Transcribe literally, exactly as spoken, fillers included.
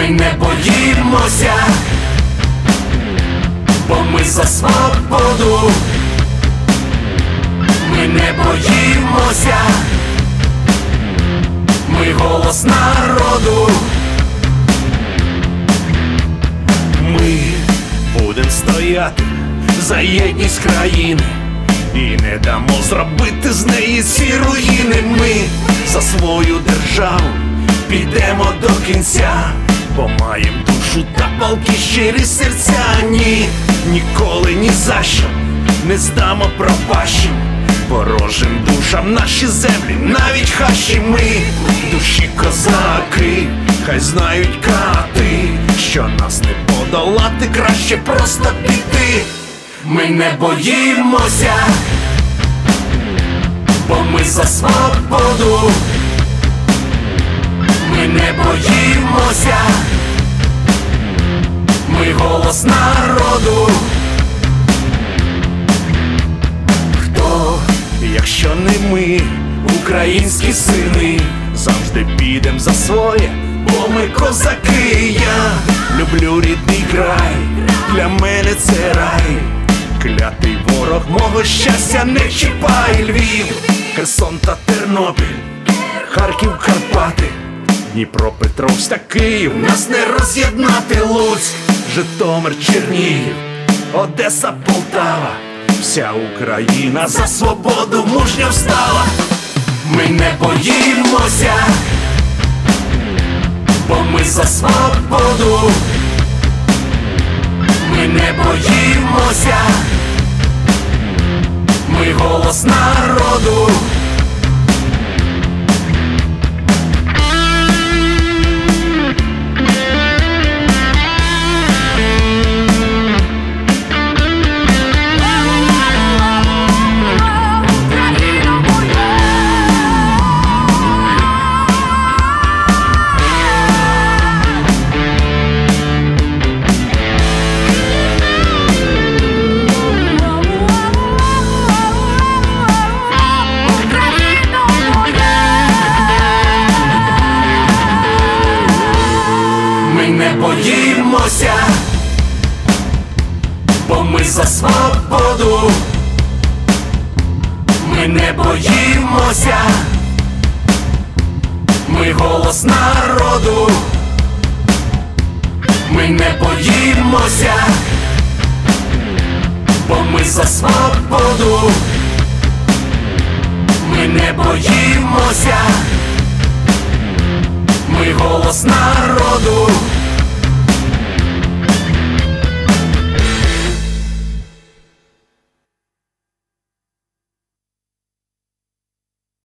Ми не боїмося, бо ми за свободу. Ми не боїмося, ми голос народу. Ми будем стояти за єдність країни і не дамо зробити з неї ці руїни. Ми за свою державу підемо до кінця, бо маєм душу та палкі щирі серця. Ні, ніколи ні за що не здамо пропащим ворожим душам наші землі, навіть хащі. Ми душі козаки, хай знають кати, що нас не подолати, краще просто піти. Ми не боїмося, бо ми за свободу. Ми не боїмося, ми голос народу. Хто, якщо не ми, українські сини, завжди підем за своє, бо ми козаки. Я люблю рідний край, для мене це рай. Клятий ворог мого щастя не чіпай. Львів, Херсон та Тернопіль, Харків, Карпати, Дніпропетровськ та Київ, нас не роз'єднати. Луцьк, Житомир, Чернігів, Одеса, Полтава, вся Україна за свободу мужньо встала. Ми не боїмося, бо ми за свободу. Ми не боїмося, ми голос народу. Ми не боїмося, бо ми за свободу. Ми не боїмося, ми голос народу. Ми не боїмося, бо ми за свободу. Ми не боїмося, ми голос народу.